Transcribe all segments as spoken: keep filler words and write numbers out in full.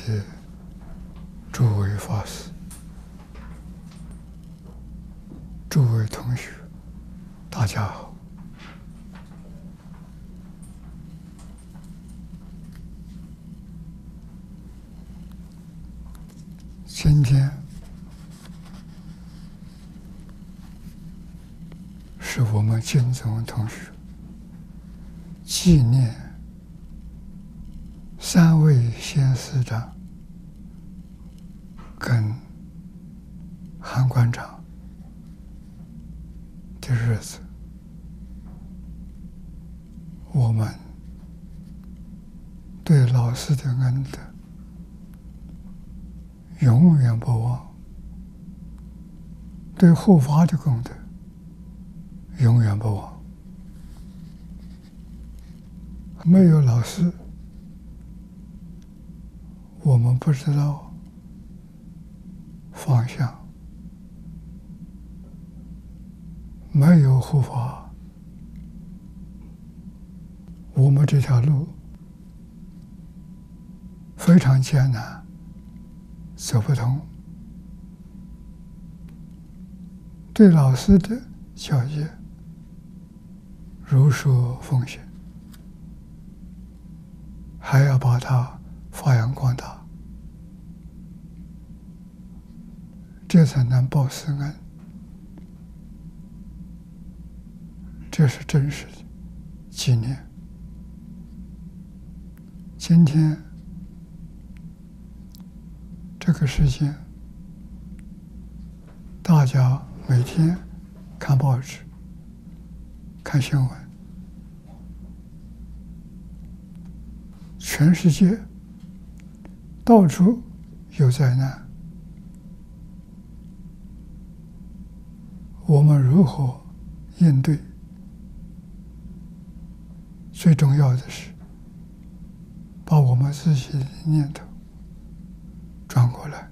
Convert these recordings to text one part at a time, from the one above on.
的诸位法师、诸位同学，大家好！今天是我们金总同学纪念三位先师长跟韩馆长的日子，我们对老师的恩德永远不忘，对护法的功德永远不忘。没有老师，我们不知道方向；没有护法，我们这条路非常艰难，走不通。对老师的教诫如数奉行，还要把它发扬光大，这才能报师恩。这是真实的纪念。今天这个时间，大家每天看报纸、看新闻，全世界到处有灾难，我们如何应对？最重要的是把我们自己的念头转过来，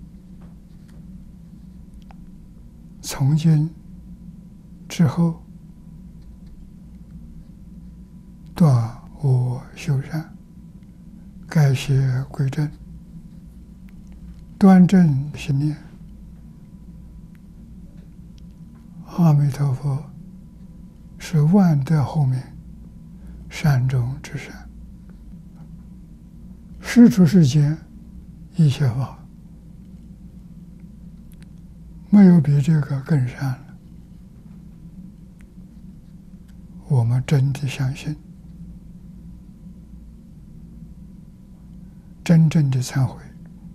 从今之后断恶修善，改邪归正，端正心念。阿弥陀佛是万德后面善中之善，世出世间一切法，没有比这个更善了。我们真的相信，真正的忏悔，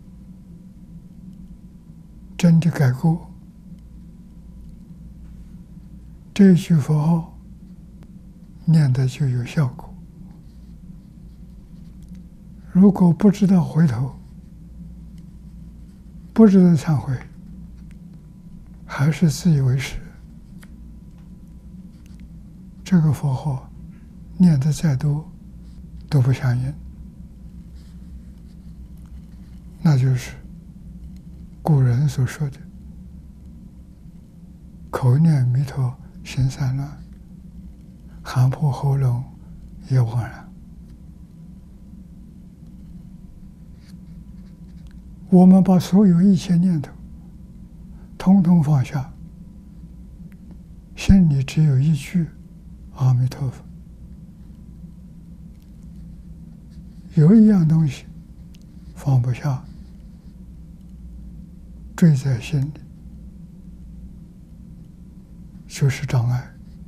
真的改过，这句佛号念的就有效果。如果不知道回头，不知道忏悔，还是自以为是，这个佛号念的再多都不相应。那就是古人所说的口念弥陀心散乱，喊破喉咙也枉然。我们把所有一切念头统统放下，心里只有一句阿弥陀佛。有一样东西放不下，坠在心里，就是障碍。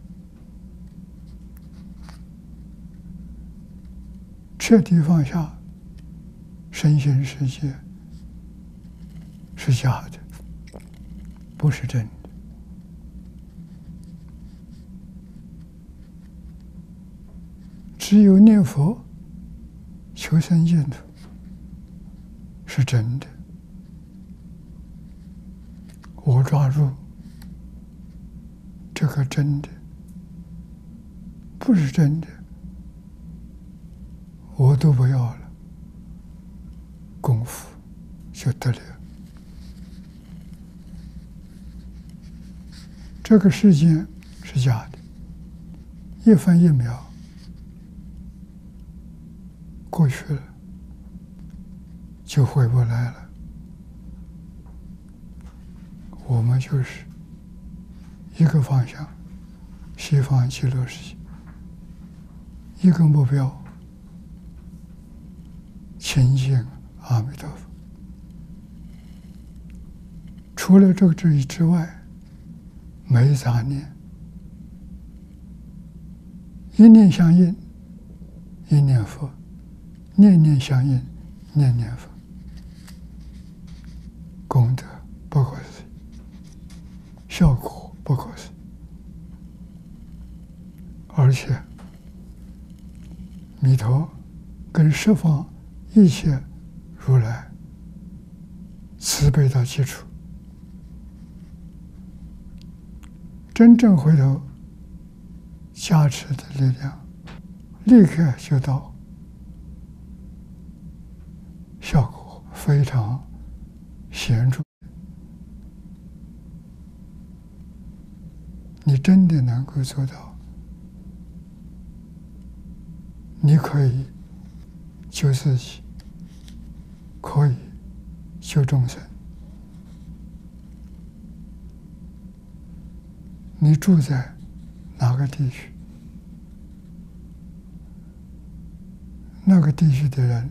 彻底放下，身心世界是假的，不是真的。只有念佛求生净土是真的。我抓住这个真的，不是真的，我都不要了，功夫就得了。这个世间是假的，一分一秒过去了， 就回不来了。我们就是一个方向，西方极乐世界，一个目标，亲近阿弥陀佛。除了这个之之外，没杂念，一念相应，一念佛；念念相应，念念佛。功德不可思议，效果不可思议，而且弥陀跟十方一切如来慈悲到基础，真正回头加持的力量，立刻就到，效果非常显著。你真的能够做到，你可以救自己，可以救众生。你住在哪个地区，那个地区的人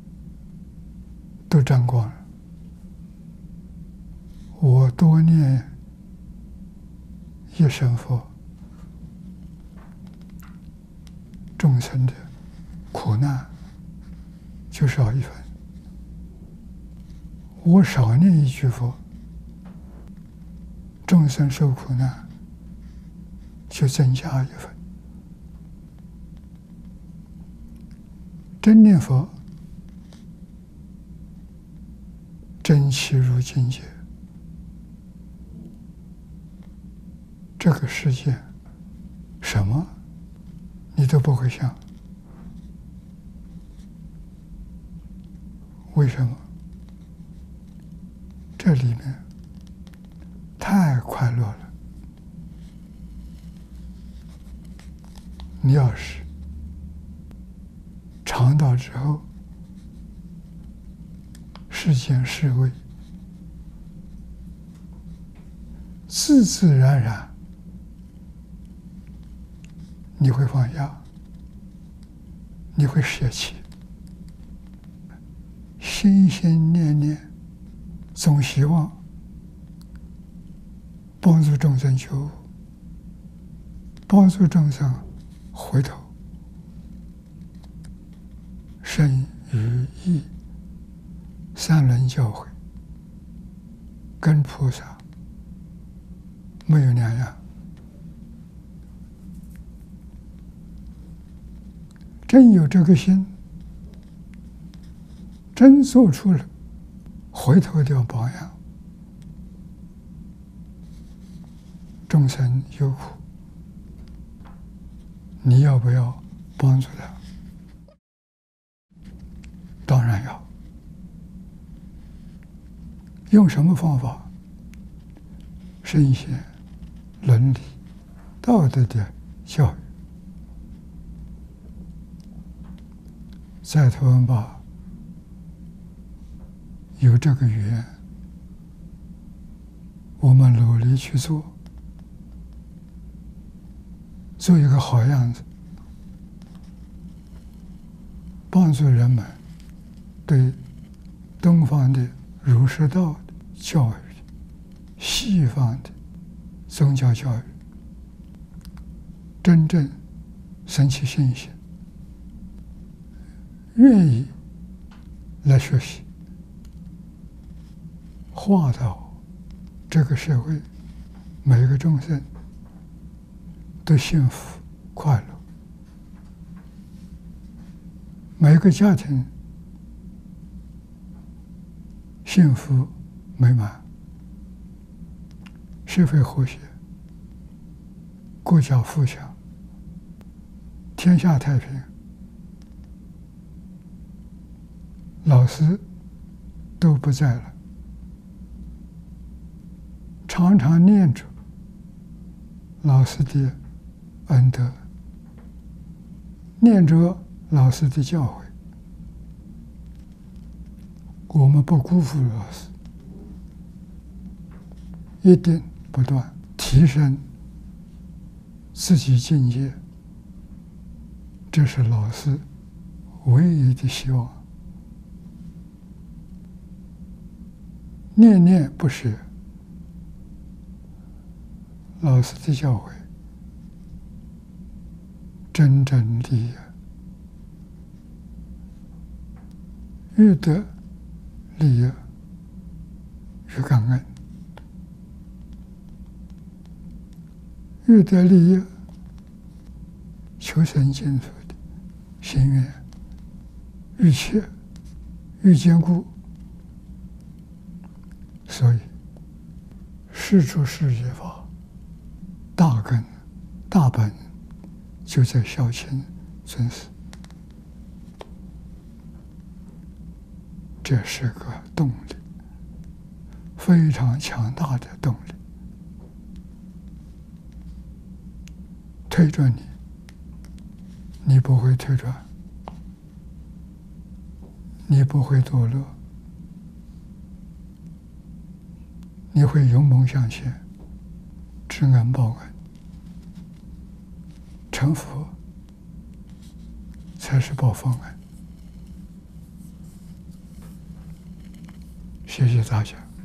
都沾光了。我多念一声佛，众生的苦难就少一分；我少念一句佛，众生受苦难就增加一分。真念佛，真契入境界，这个世界什么你都不会想。为什么？这里面太快乐了。你要是尝到之后，世间是味，自自然然你会放下，你会舍弃，心心念念总希望帮助众生觉悟，帮助众生回头，身语意三轮教诲，跟菩萨没有两样。真有这个心，真做出了回头的榜样，众生有苦，你要不要帮助他？当然要。用什么方法？圣贤、伦理、道德的教育。在台湾吧，有这个语言，我们努力去做，做一个好样子，帮助人们对东方的儒释道的教育、西方的宗教教育真正升起信心，愿意来学习，化到这个社会每个众生都幸福快乐，每个家庭幸福美满，社会和谐，国家富强，天下太平。老师都不在了，常常念着老师的恩德，念着老师的教诲， 我们不辜负老师，一定不断提升自己境界，这是老师唯一的希望。念念不舍，老师的教诲真正利益，欲得利益，欲感恩，欲得利益，求生净土的心愿愈切愈坚固。所以世出世间法大根大本就在孝亲尊师，这是个动力，非常强大的动力，推着你，你不会退转，你不会堕落，你会勇猛向前，知恩报恩，成佛才是报放恩。谢谢大家。